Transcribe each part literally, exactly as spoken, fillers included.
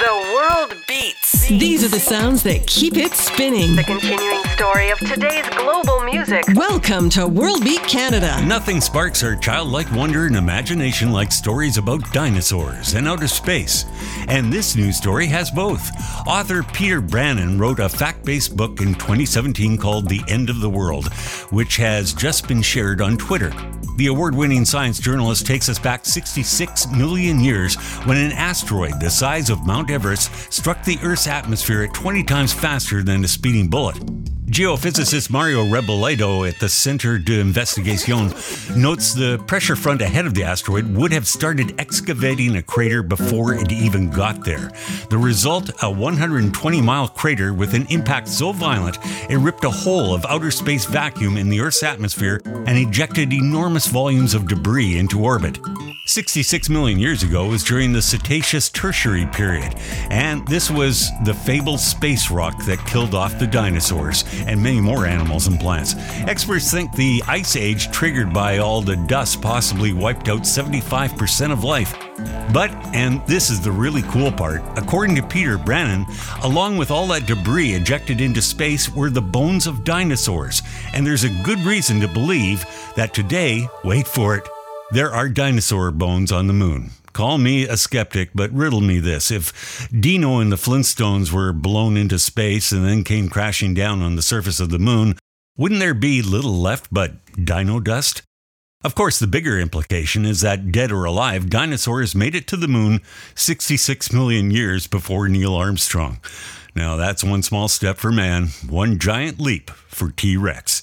The world beats. These are the sounds that keep it spinning. The continuing story of today's global music. Welcome to World Beat Canada. Nothing sparks our childlike wonder and imagination like stories about dinosaurs and outer space. And this news story has both. Author Peter Brannan wrote a fact-based book in twenty seventeen called The End of the World, which has just been shared on Twitter. The award-winning science journalist takes us back sixty-six million years when an asteroid the size of Mount Everest struck the Earth's atmosphere at twenty times faster than a speeding bullet. Geophysicist Mario Rebolledo at the Centre d'Investigation notes the pressure front ahead of the asteroid would have started excavating a crater before it even got there. The result, a one hundred twenty mile crater with an impact so violent it ripped a hole of outer space vacuum in the Earth's atmosphere and ejected enormous volumes of debris into orbit. sixty-six million years ago was during the Cretaceous Tertiary period, and this was the fabled space rock that killed off the dinosaurs and many more animals and plants. Experts think the ice age triggered by all the dust possibly wiped out seventy-five percent of life. But, and this is the really cool part, according to Peter Brannan, along with all that debris ejected into space were the bones of dinosaurs, and there's a good reason to believe that today, wait for it, there are dinosaur bones on the moon. Call me a skeptic, but riddle me this. If Dino and the Flintstones were blown into space and then came crashing down on the surface of the moon, wouldn't there be little left but dino dust? Of course, the bigger implication is that, dead or alive, dinosaurs made it to the moon sixty-six million years before Neil Armstrong. Now, that's one small step for man, one giant leap for T-Rex.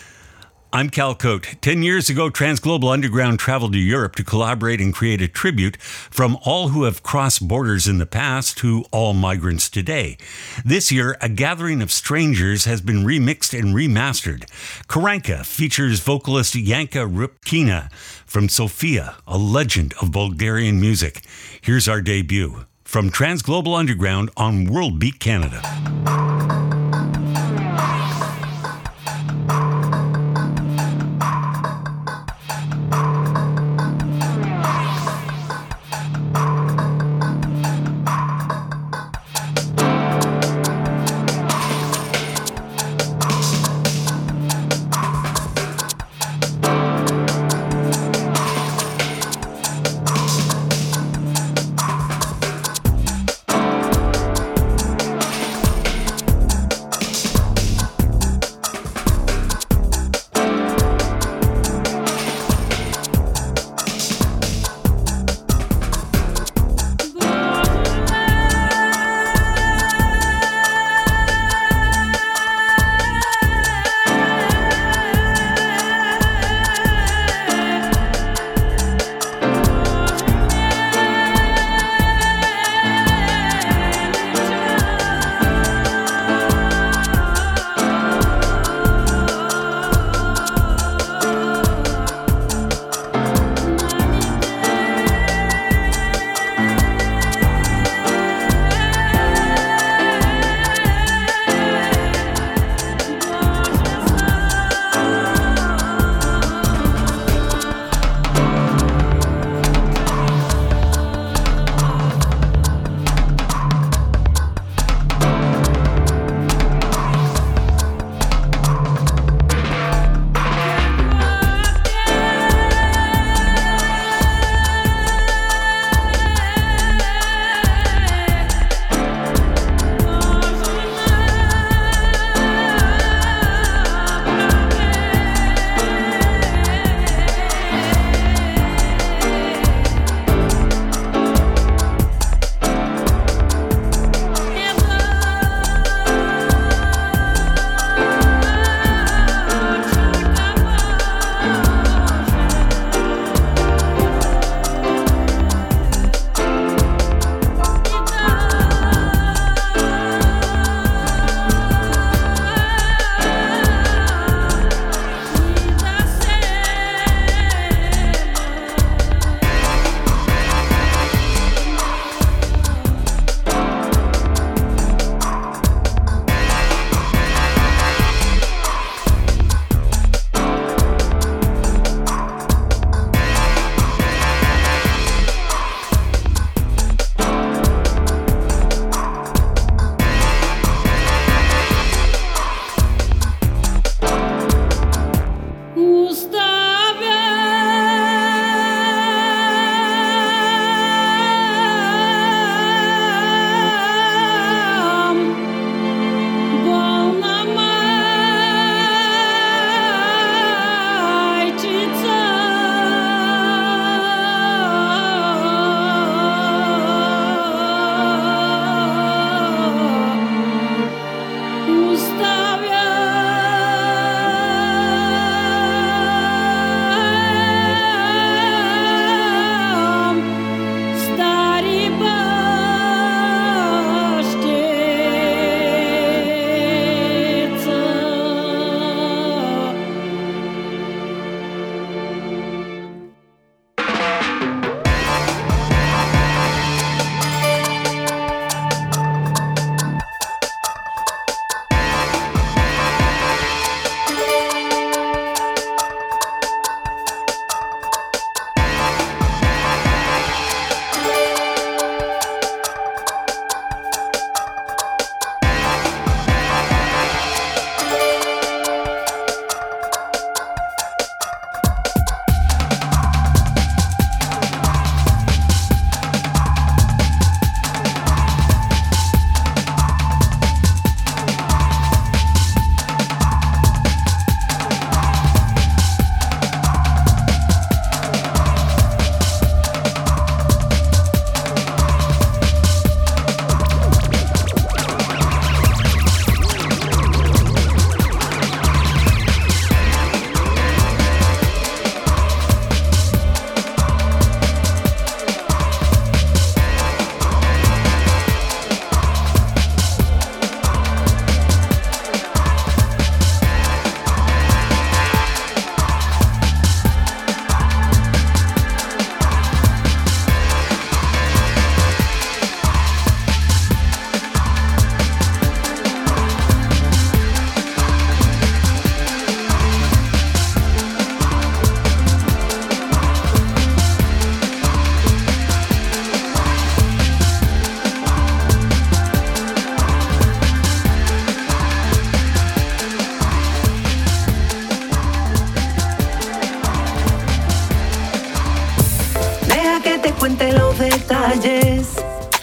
I'm Cal Cote. Ten years ago, Transglobal Underground traveled to Europe to collaborate and create a tribute from all who have crossed borders in the past to all migrants today. This year, a gathering of strangers has been remixed and remastered. Karanka features vocalist Janka Rupkina from Sofia, a legend of Bulgarian music. Here's our debut from Transglobal Underground on World Beat Canada.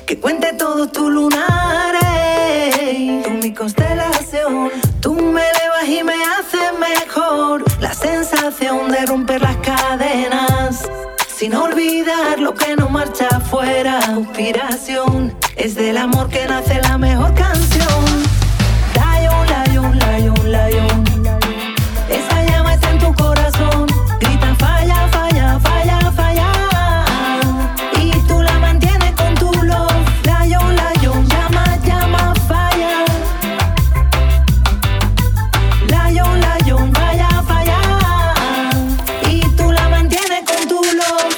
que cuente todos tus lunares. Tú mi constelación, tú me elevas y me haces mejor. La sensación de romper las cadenas, sin olvidar lo que no marcha afuera. Inspiración, es del amor que nace la mejor canción. Lion, lion, lion, lion. Esa llama está en tu corazón. Grita falla, falla, falla, falla. Y tú la mantienes con tu love. Lion, lion, llama, llama, falla. Lion, lion, falla, falla. Y tú la mantienes con tu love.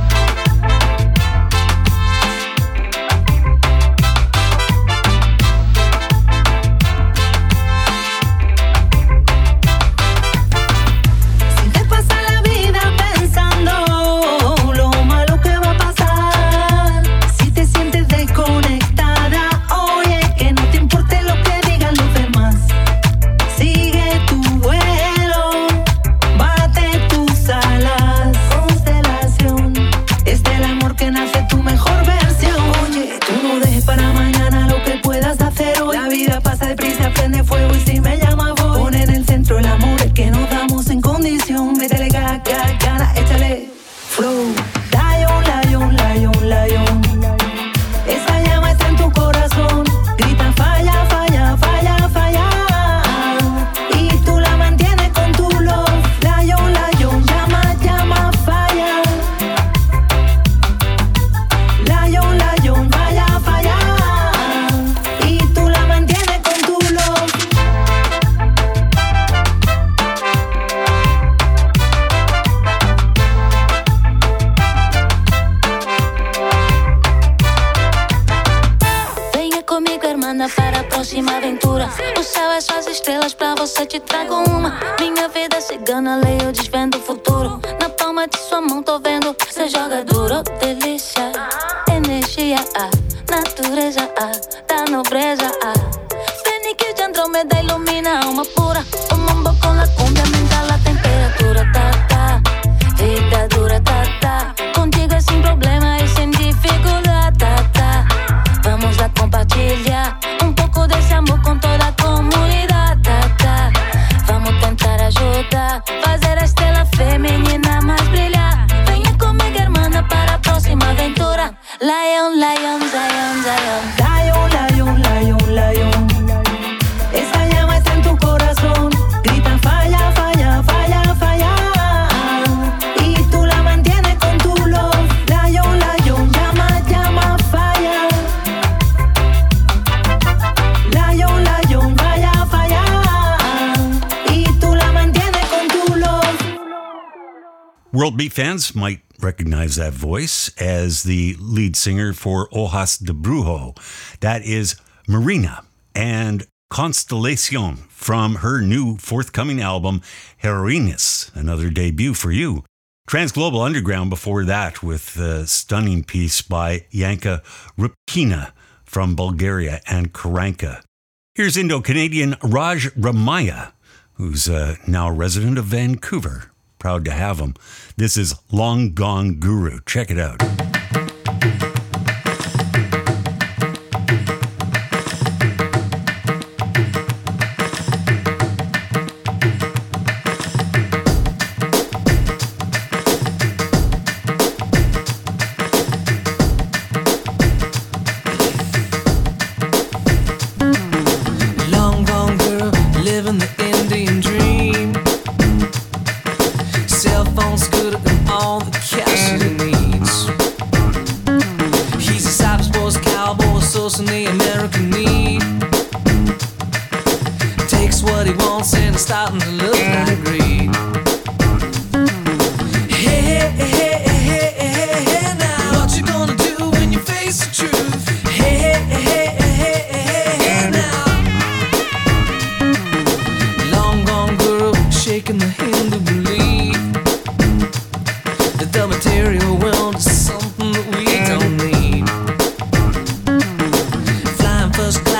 World Beat fans might recognize that voice as the lead singer for Hojas de Brujo. That is Marina and Constellation from her new forthcoming album, Heroines, another debut for you. Transglobal Underground before that with a stunning piece by Yanka Rupkina from Bulgaria and Karanka. Here's Indo-Canadian Raj Ramaya, who's uh, now a resident of Vancouver. Proud to have him. This is Long Gone Guru. Check it out. Long gone girl, living the Indian dream. Cell phone, scooter, and all the cash she needs. He's a cyber sports cowboy, sourcing the American need. Takes what he wants and it's starting to look like greed. Hey, hey, hey, hey, hey, hey, now what you gonna do when you face the truth? Hey, hey, hey, hey, hey, hey, now. Long gone girl, shaking the Hindu belief that the material world is something that we don't need. Flying first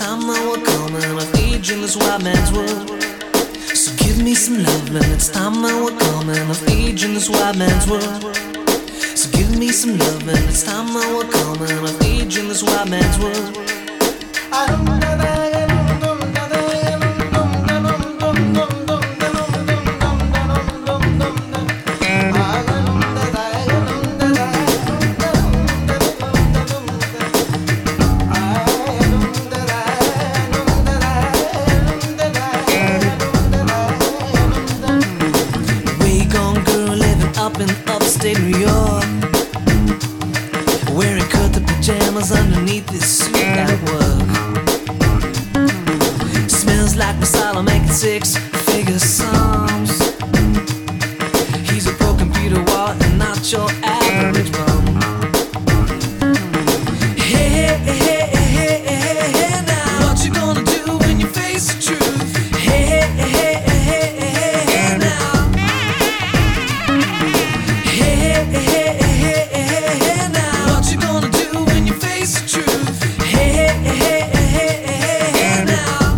time that we're coming of age in this white man's world. So give me some loving, it's time that we're coming of age in this white man's world. So give me some loving, it's time that we're coming of age in this white man's world. Upstate New York, wearing cut-up pajamas underneath this suit at work. Smells like masala making six-figure sums. He's a pro computer wall and not your average bum. Hey, hey, hey, hey, hey, hey, now what you gonna do when you face the truth? Hey, hey, hey, hey, hey, hey, now. Hey, hey, hey, hey, hey, hey, now what you gonna do when you face the truth? Hey, hey, hey, hey, hey, hey, now.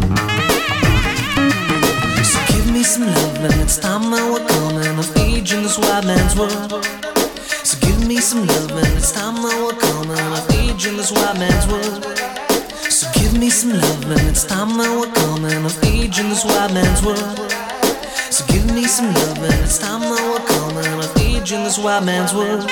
So give me some loving, it's time that we're coming of age in this white man's world. So give me some loving, it's time that we're coming of age in this white man's world. So give me some loving, it's time that we're coming of age in this white man's world. So give me some loving, it's time that we're coming of age in this white man's world.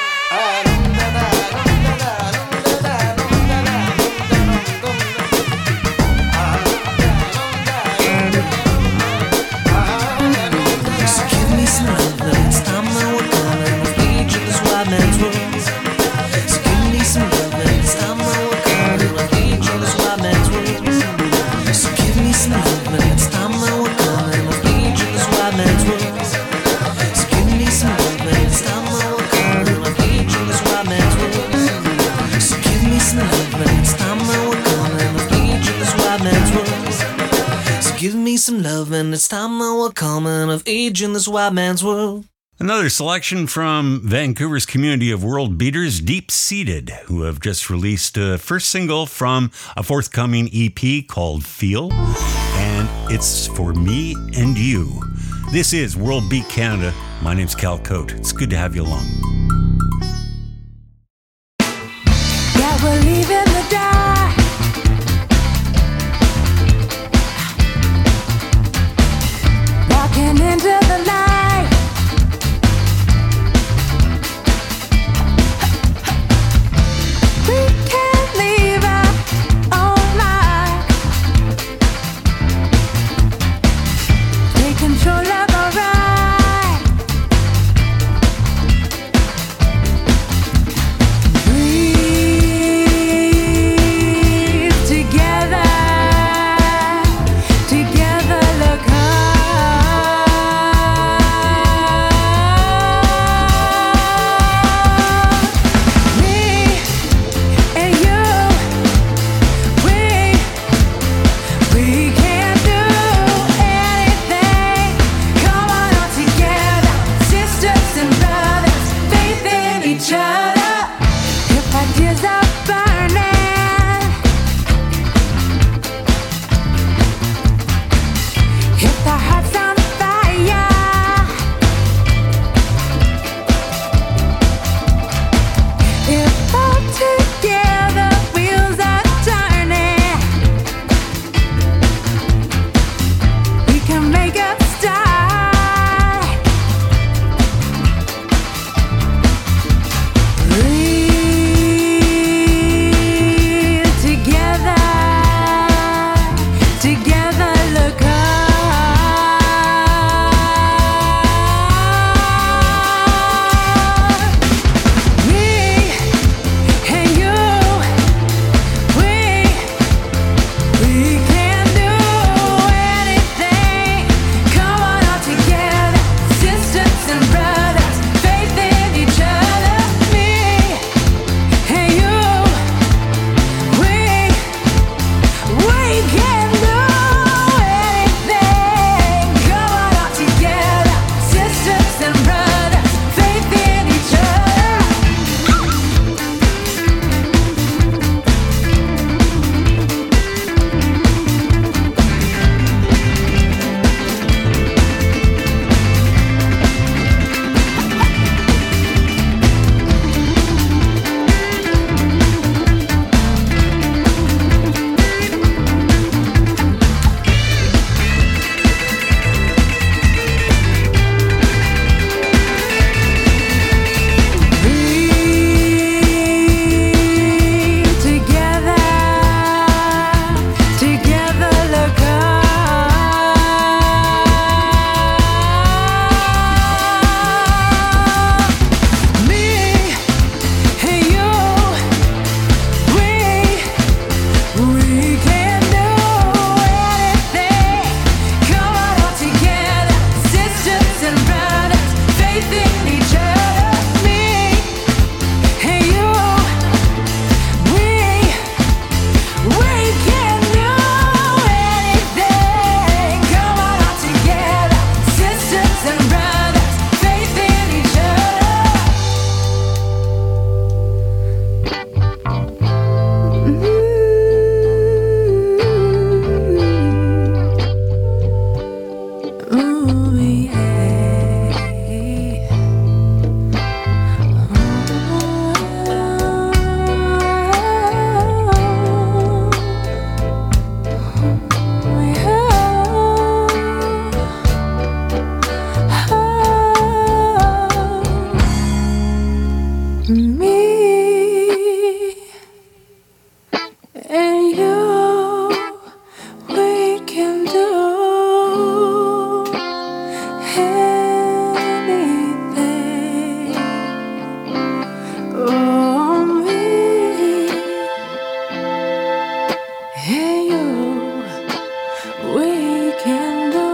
So give me some loving, it's time that we're coming of age in this white man's world. So give me some loving, it's time that we're coming of age in this white man's world. So give me some loving, it's time that we're coming of age in this white man's world. So give me some loving, it's time that we're coming of age in this white man's world. So give me some loving, it's time that we're coming of age in this white man's world. So give me some loving, it's time that we're coming of age in this white man's world. Another selection from Vancouver's community of world beaters, Deep Seated, who have just released a first single from a forthcoming E P called Feel, and it's For Me and You. This is World Beat Canada. My name's Cal Cote. It's good to have you along. Yeah, we're leaving the dark. Walking into the light. We can't leave our own life. Take control of our ride. we can do.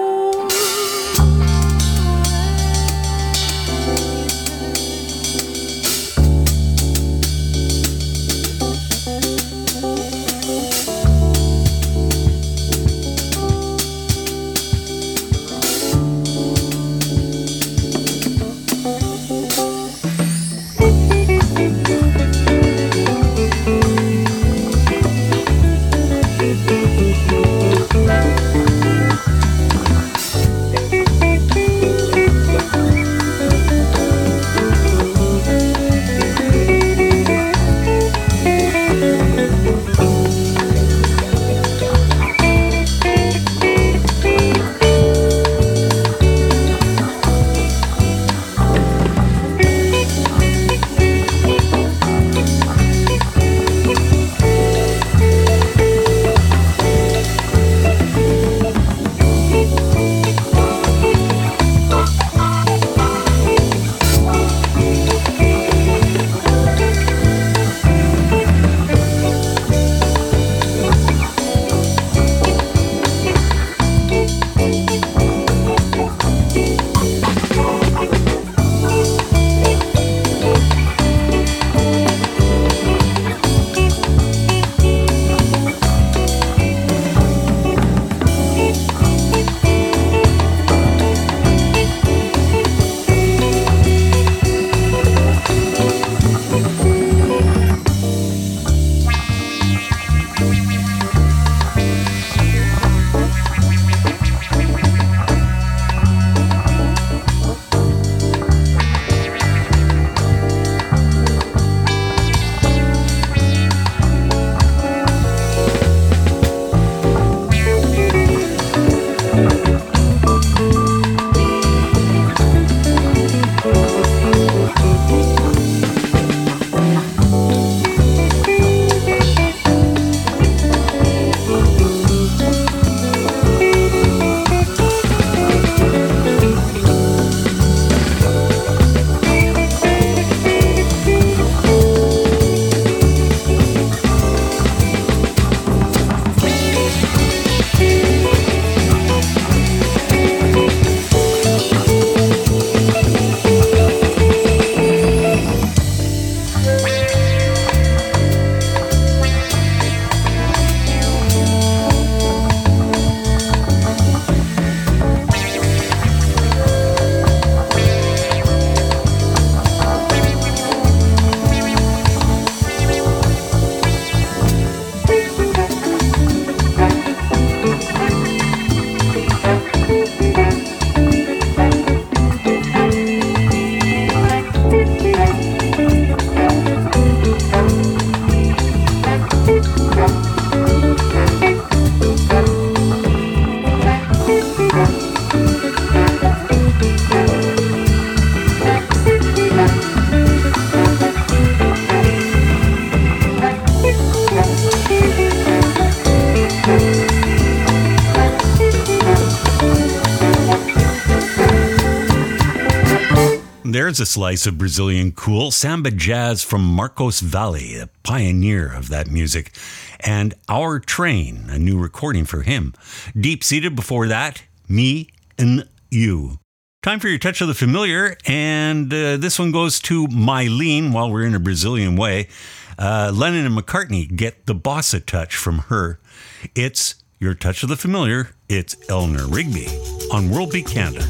There's a slice of Brazilian cool samba jazz from Marcos Valle, a pioneer of that music, and Our Train, a new recording for him. Deep-seated before that, Me and You. Time for your touch of the familiar, and uh, this one goes to Mylene while we're in a Brazilian way. Uh, Lennon and McCartney get the bossa touch from her. It's your touch of the familiar. It's Eleanor Rigby on World Beat Canada.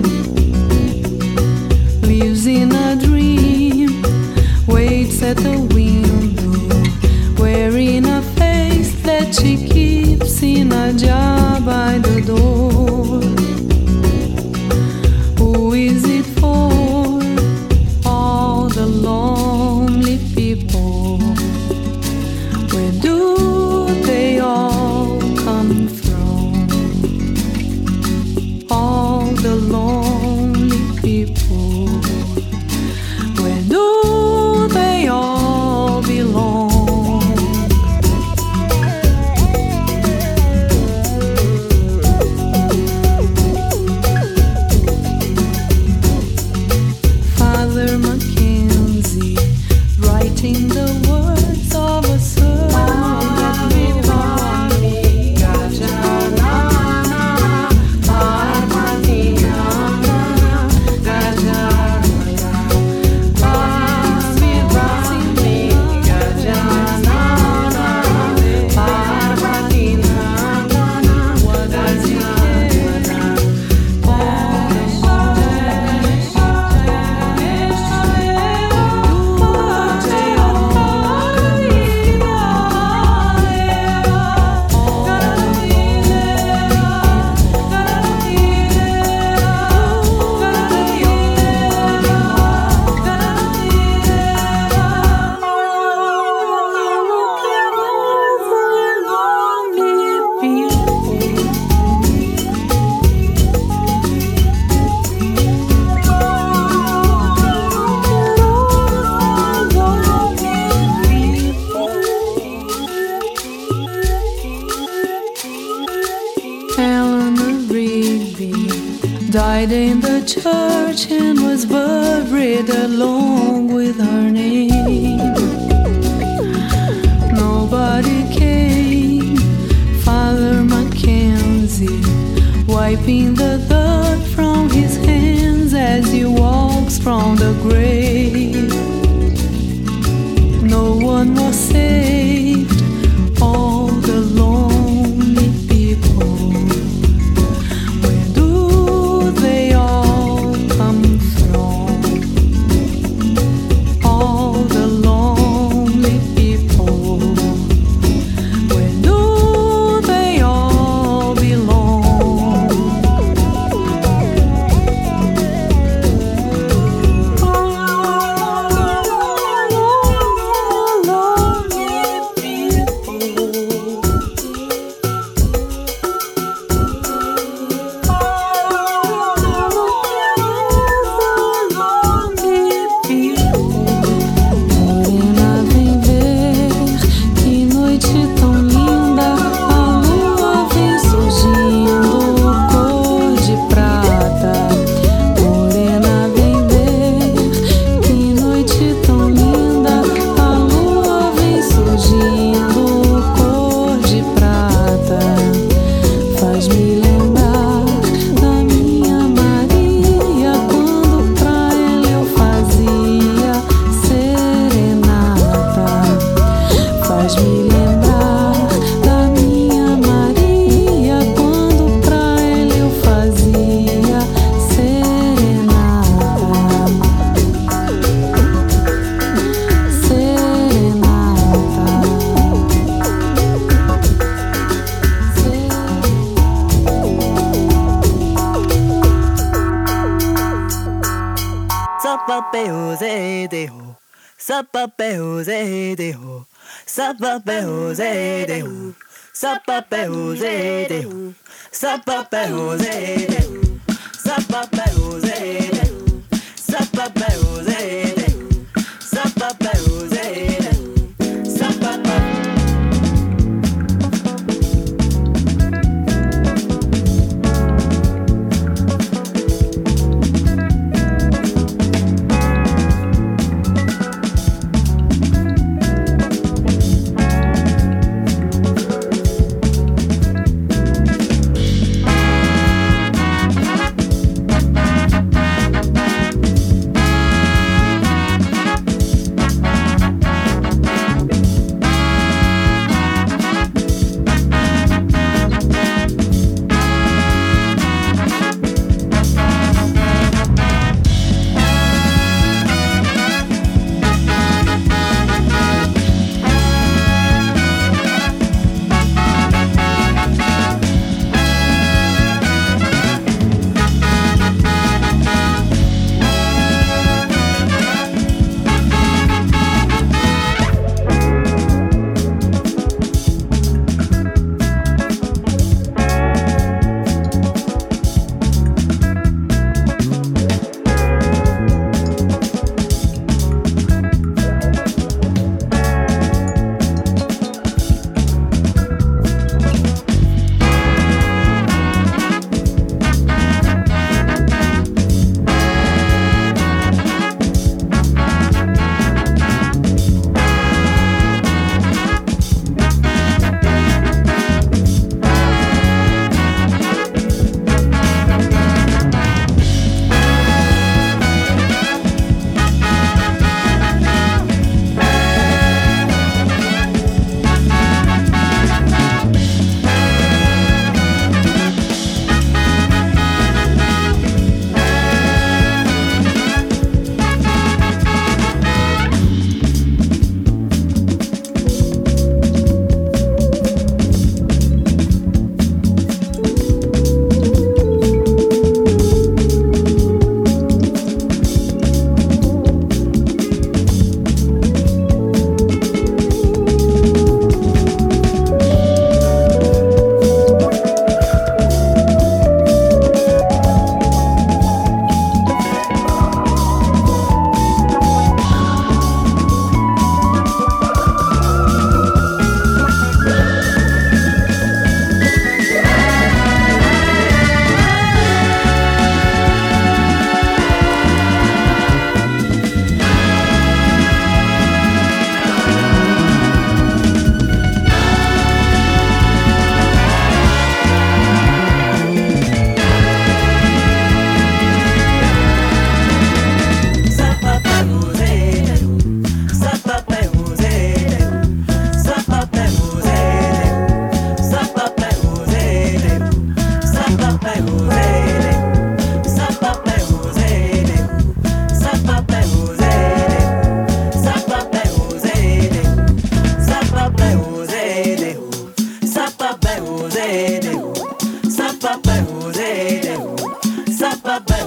At the the church and was buried along with her name. Nobody came, Father Mackenzie, wiping the dirt from his hands as he walks from the grave. No one was saved, all the lonely people. Where do they all come from? All the lonely people. Where do they all belong?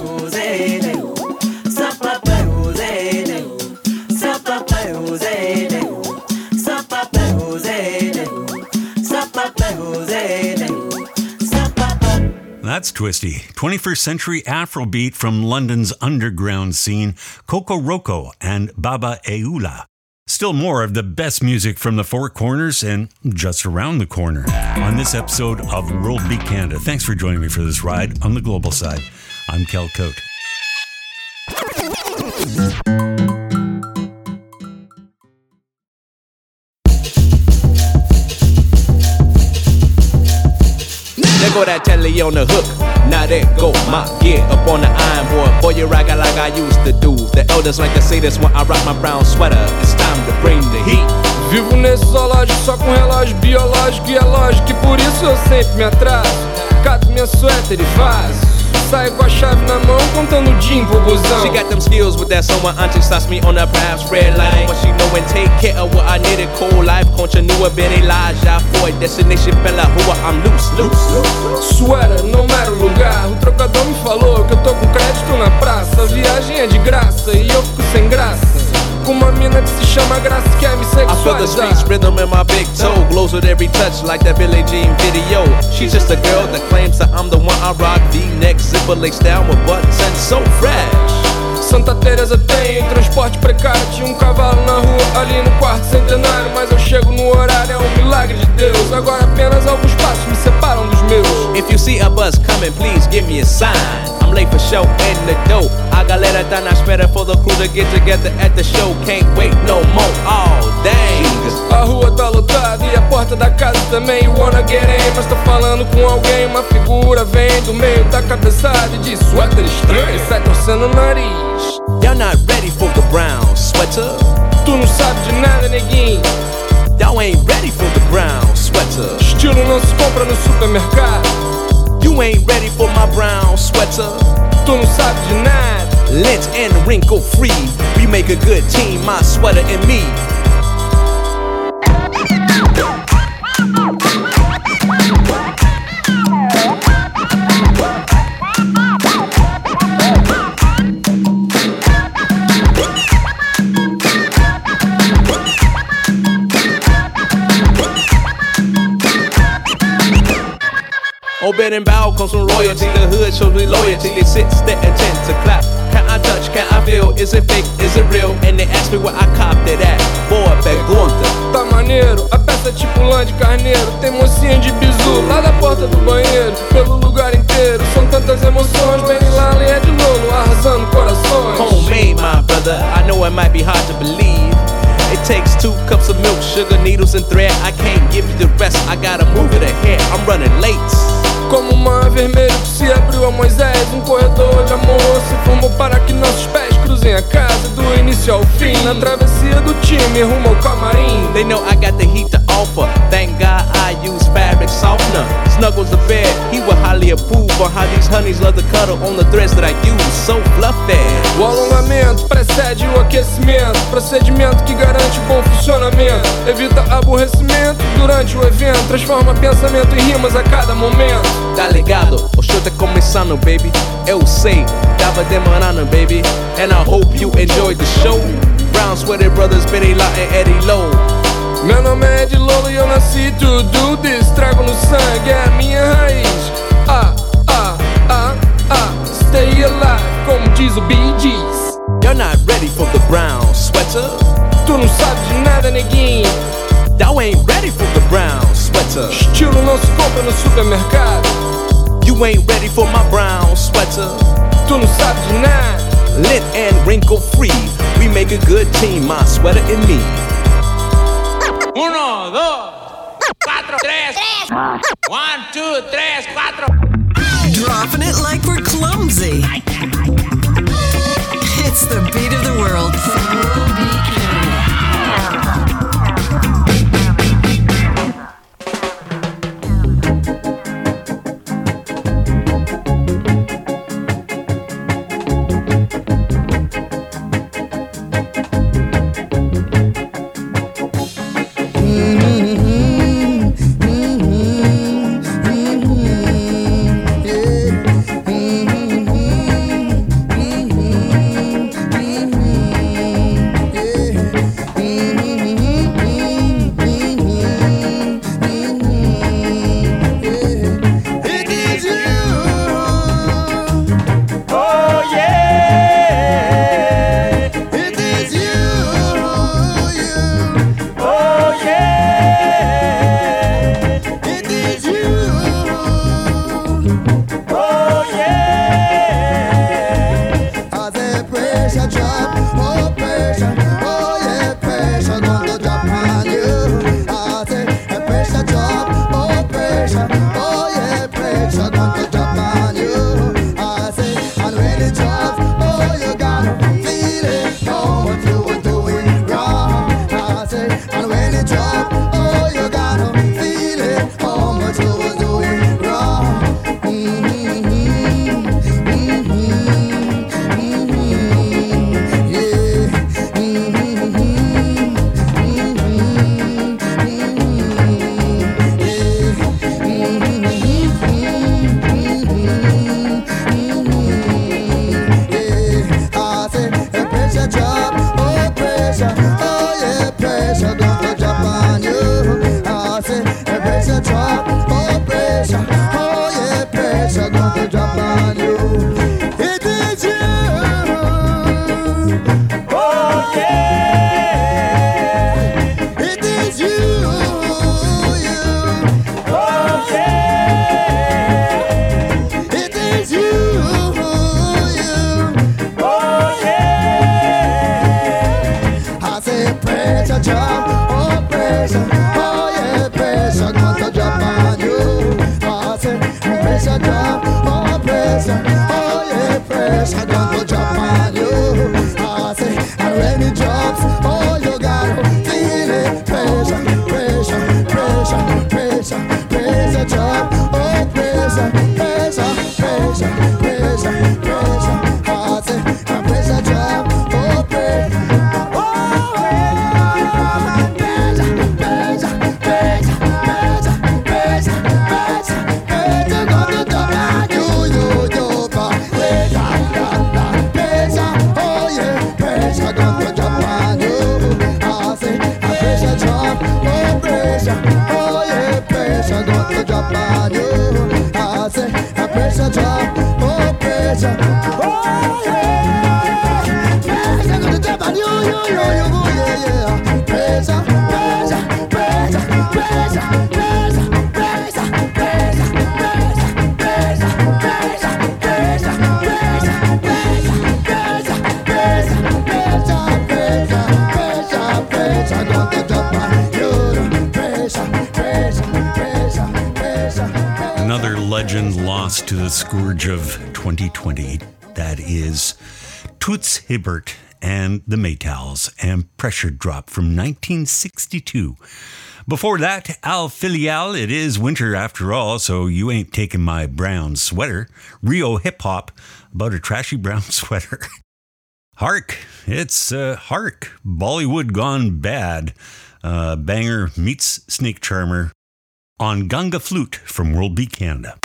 That's twisty. twenty-first century Afrobeat from London's underground scene, Coco Roco and Baba Eula. Still more of the best music from the Four Corners and just around the corner on this episode of World Beat Canada. Thanks for joining me for this ride on the global side. I'm Kel Cote. There go that telly on the hook, now there go my gear up on the iron board. Boy, you rock it like I used to do. The elders like to say this when I rock my brown sweater. It's time to bring the heat. Vivo nesse zoológico só com relógio biológico e é lógico, e por isso eu sempre me atraso. Cato minha suéter e vaso. Saio com a chave na mão, contando o dia pro busão. She got them skills with that someone auntie stops me on the path red line. But she know and take care of what I needed. Cold life, continua bem Elijah Ford. Destination Bella Rua, I'm loose, loose. Suera, não era o lugar. O trocador me falou que eu tô com crédito na praça. A viagem é de graça e eu fico sem graça. Com uma mina que se chama Graça quer me sexualizar. I feel the streets rhythm in my big toe. Glows with every touch like that Billie Jean video. She's just a girl that claims that I'm the one. I rock V-neck, zipper lace down with buttons and so fresh. Santa Teresa tem transporte precário. Tinha um cavalo na rua ali no quarto centenário. Mas eu chego no horário, é um milagre de Deus. Agora apenas alguns passos me separam dos meus. If you see a bus coming, please give me a sign. I'm late for show in the dough. A galera tá na espera for the crew to get together at the show. Can't wait no more, oh dang. A rua tá lotada e a porta da casa também. You wanna get in, mas tô falando com alguém. Uma figura vem do meio da cabeçada e diz suéter estranho e sai torcendo o nariz. Y'all not ready for the brown sweater. Tu não sabe de nada, neguinho. Y'all ain't ready for the brown sweater. Estilo não se compra no supermercado. You ain't ready for my brown sweater. Tu não sabe de nada. Lint and wrinkle free. We make a good team, my sweater and me. Obed and bow comes from royalty. The hood shows me loyalty. They sit, stare, and tend to clap. Can I touch? Can I feel? Is it fake? Is it real? And they ask me where I copped it at. Boa pergunta. Tá maneiro, a peça é tipo lã de carneiro. Tem mocinha de bizu lá da porta do banheiro. Pelo lugar inteiro, são tantas emoções. Benny Lally é de Lolo, arrasando corações. Homemade, my brother. I know it might be hard to believe. It takes two cups of milk, sugar, needles, and thread. I can't give you the rest, I gotta move it ahead. I'm running late. Como um mar vermelho que se abriu a Moisés. Um corredor de amor se formou para que nossos pés cruzem a casa do início ao fim. Na travessia do time rumo ao camarim. They know I got the heat to offer. Thank God I use fabric softener. Snuggles the bed, he will highly approve on how these honeys love to cuddle on the threads that I use. So fluffy. O alongamento precede o aquecimento. Procedimento que garante bom funcionamento. Evita aborrecimento durante o evento. Transforma pensamento em rimas a cada momento. Tá ligado? O show tá começando, baby. Eu sei, tava demorando, baby. And I hope you enjoyed the show. Brown Sweater Brothers, Benny La and Eddie Lowe. Meu nome é Ed Lolo e eu nasci to do this. Trago no sangue, é a minha raiz. Ah, ah, ah, ah. Stay alive, como diz o Bee Gees. You're not ready for the brown sweater. Tu não sabe de nada, neguinho. Y'all ain't ready for the brown sweater. Estilo não se compra no supermercado. You ain't ready for my brown sweater. Tu não sabe de nada. Lit and wrinkle free. We make a good team, my sweater and me. Uno, dos, cuatro, tres. One, two, tres, cuatro. Dropping it like we're clumsy. It's the beat of the world. World Beat Canada. Mm-hmm. pressure, oh yeah, pressure gonna drop on you. I say, and when it drops, oh you gotta feel it. Pressure, pressure, pressure, pressure, pressure drop, oh pressure, pressure, pressure, pressure, pressure. I say, and pressure drop, oh pressure. Oh yeah, pressure got to drop on you. I say, a pressure drop, oh pressure. Oh yeah, pressure got to drop on you, you, you, you, yeah, yeah. Pressure, pressure, pressure, pressure, pressure, pressure, pressure, pressure, pressure, pressure, pressure, pressure, pressure, pressure, pressure, pressure, pressure, got to drop on you. Another legend lost to the scourge of twenty twenty. That is Toots Hibbert and the Maytals and Pressure Drop from nineteen sixty-two. Before that, Al Filial, It Is Winter After All, So You Ain't Taking My Brown Sweater. Rio Hip Hop, about a trashy brown sweater. Hark, it's uh, Hark, Bollywood Gone Bad. Uh, banger meets Snake Charmer on Ganga Flute from World Beat Canada.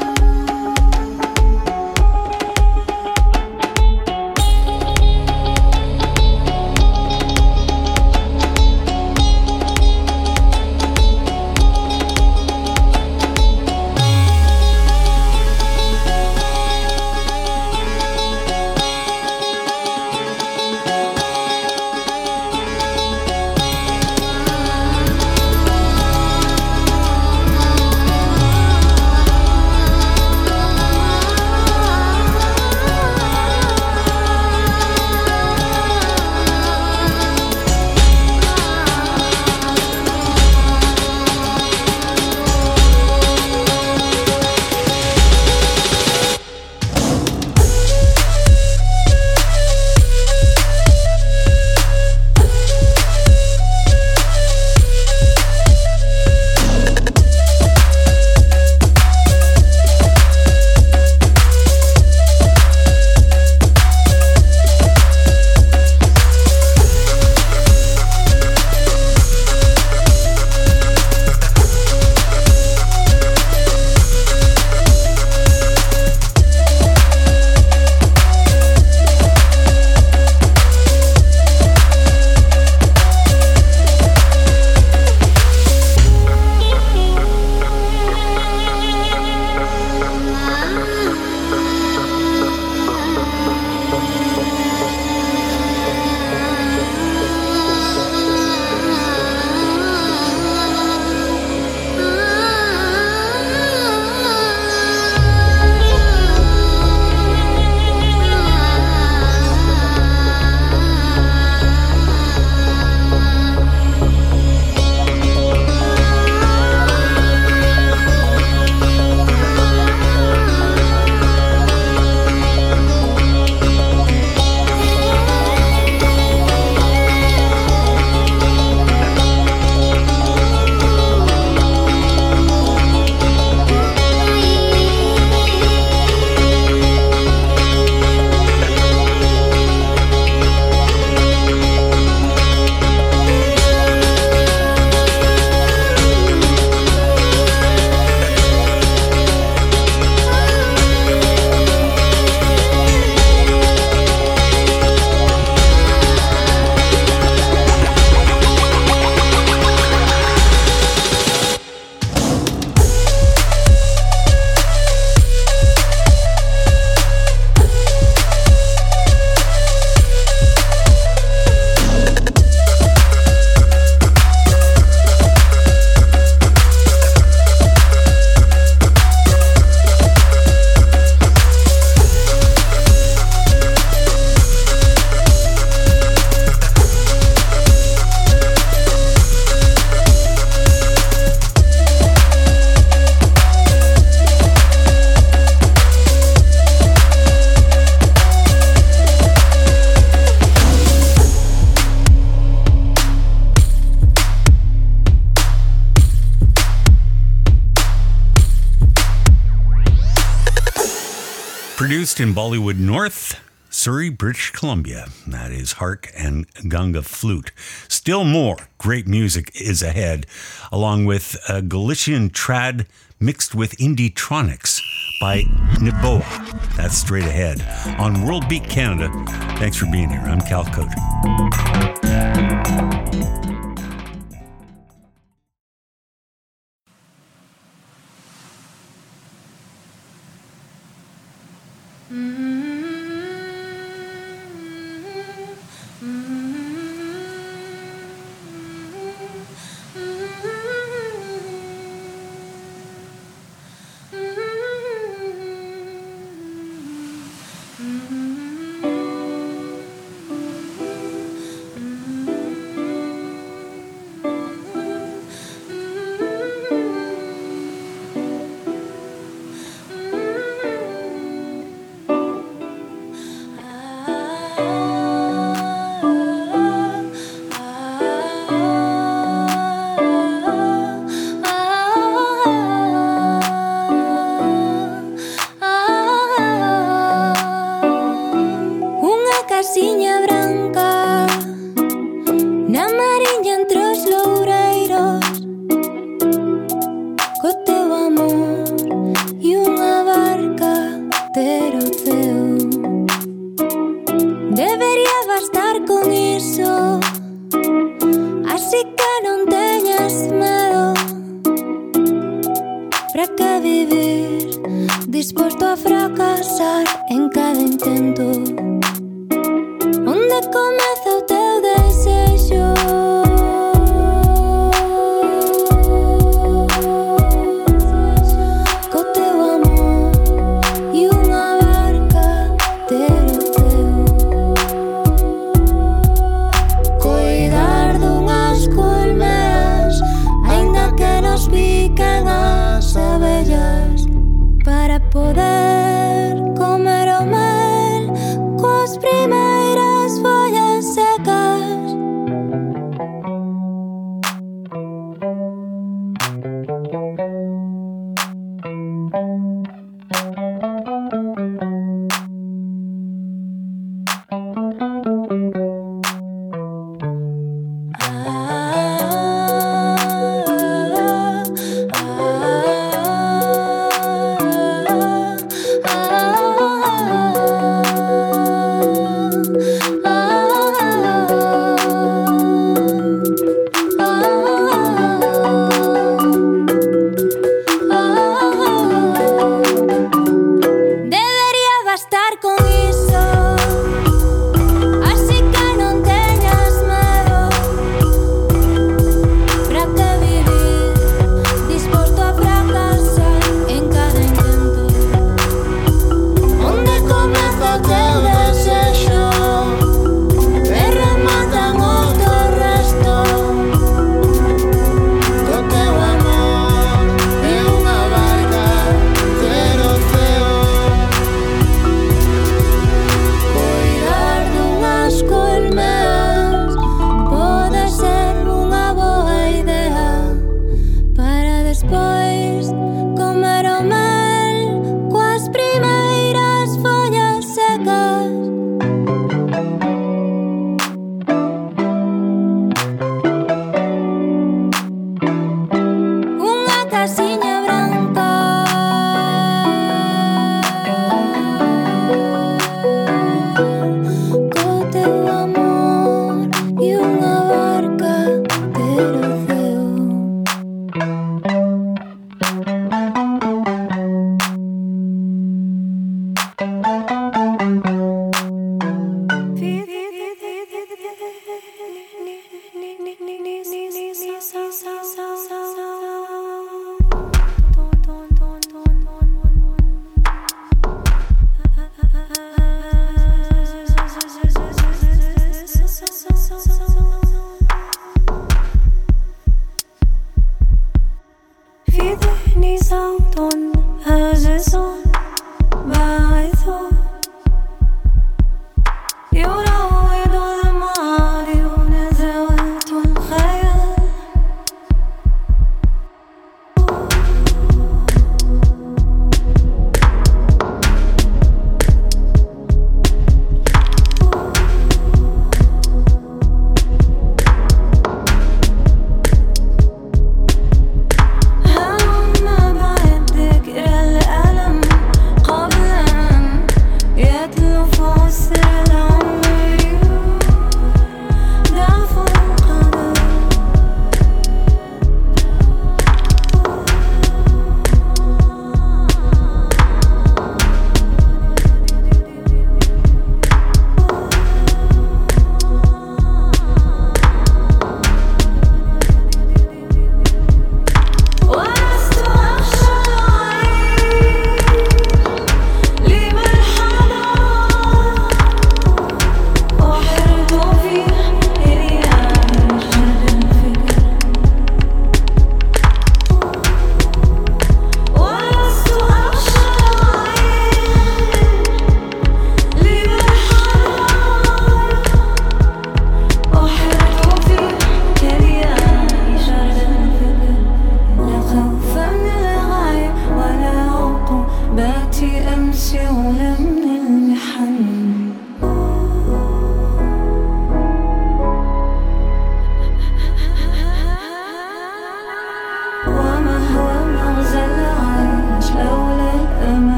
Oh Produced in Bollywood North, Surrey, British Columbia. That is Hark and Ganga Flute. Still more great music is ahead, along with a Galician trad mixed with Indie-tronics by Niboa. That's straight ahead on World Beat Canada. Thanks for being here. I'm Cal Cote.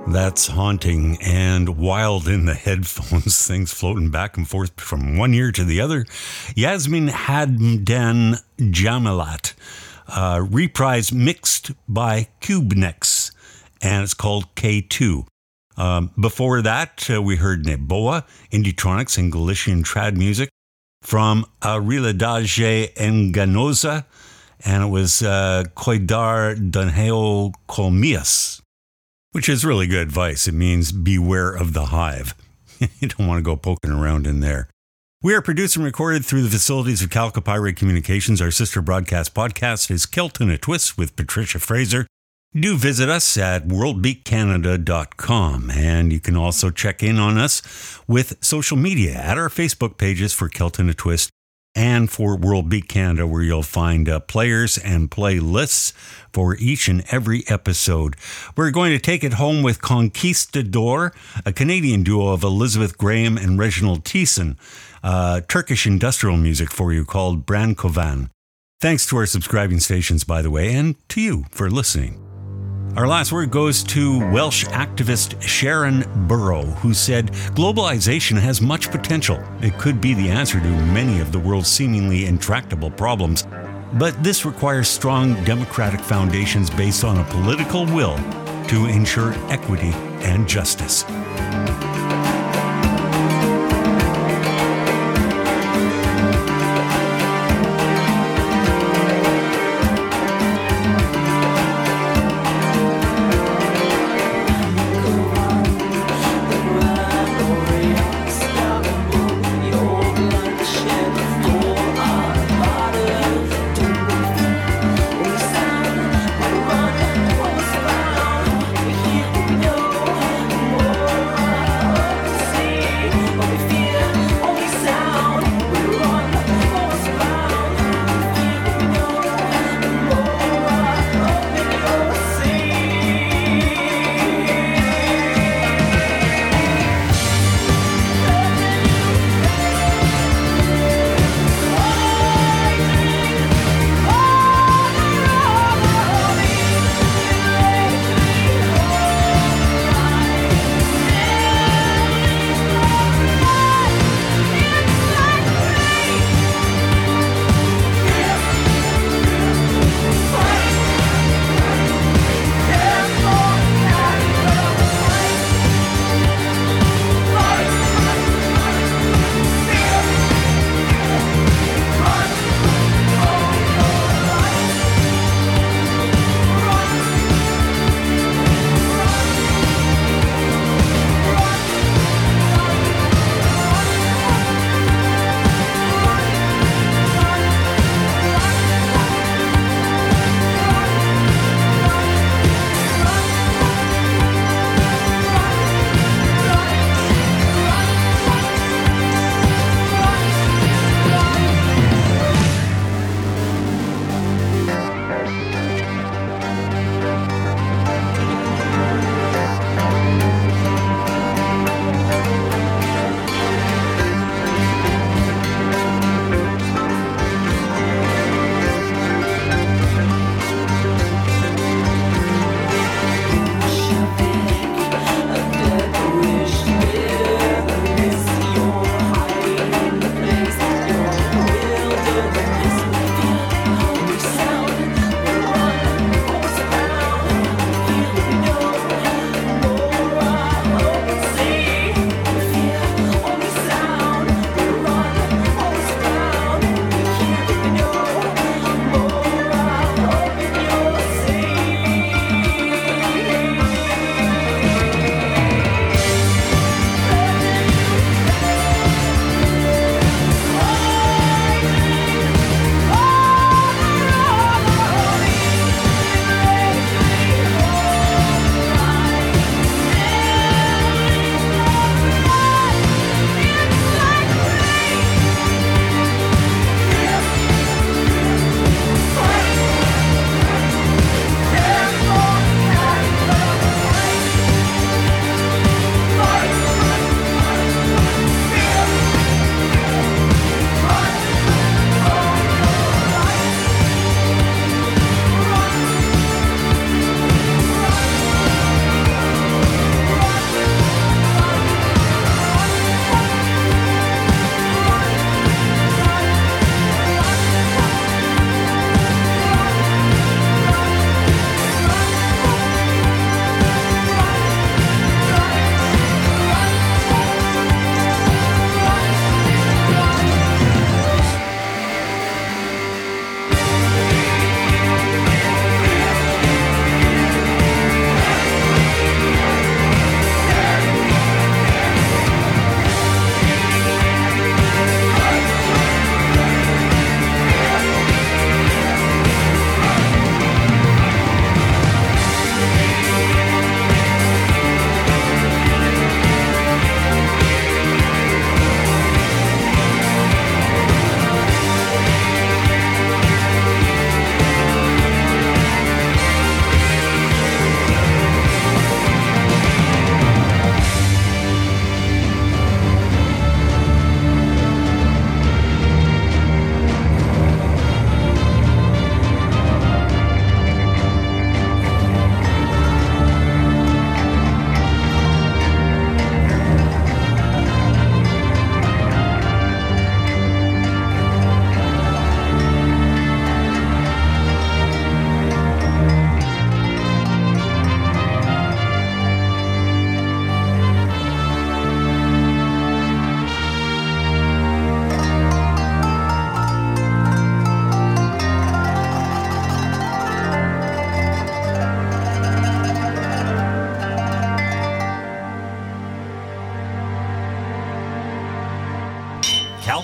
That's haunting and wild in the headphones, things floating back and forth from one ear to the other. Yasmin Hadden Jamilat, uh, reprise mixed by Cubenex, and it's called K two. Um, before that, uh, we heard Neboa, Indietronics, and Galician trad music from A Realidade Enganosa, and it was uh, Cuidar Danheo Colmias, which is really good advice. It means beware of the hive. You don't want to go poking around in there. We are produced and recorded through the facilities of Calcopyrate Communications. Our sister broadcast podcast is Kilt in a Twist with Patricia Fraser. Do visit us at world beat canada dot com, and you can also check in on us with social media at our Facebook pages for Kilt in a Twist and for World Beat Canada, where you'll find uh, players and playlists for each and every episode. We're going to take it home with Conquistador, a Canadian duo of Elizabeth Graham and Reginald Thiessen, uh, Turkish industrial music for you called Brankovan. Thanks to our subscribing stations, by the way, and to you for listening. Our last word goes to Welsh activist Sharon Burrow, who said, "Globalization has much potential. It could be the answer to many of the world's seemingly intractable problems. But this requires strong democratic foundations based on a political will to ensure equity and justice." Running was found, we keep going.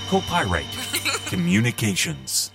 Copyright Communications.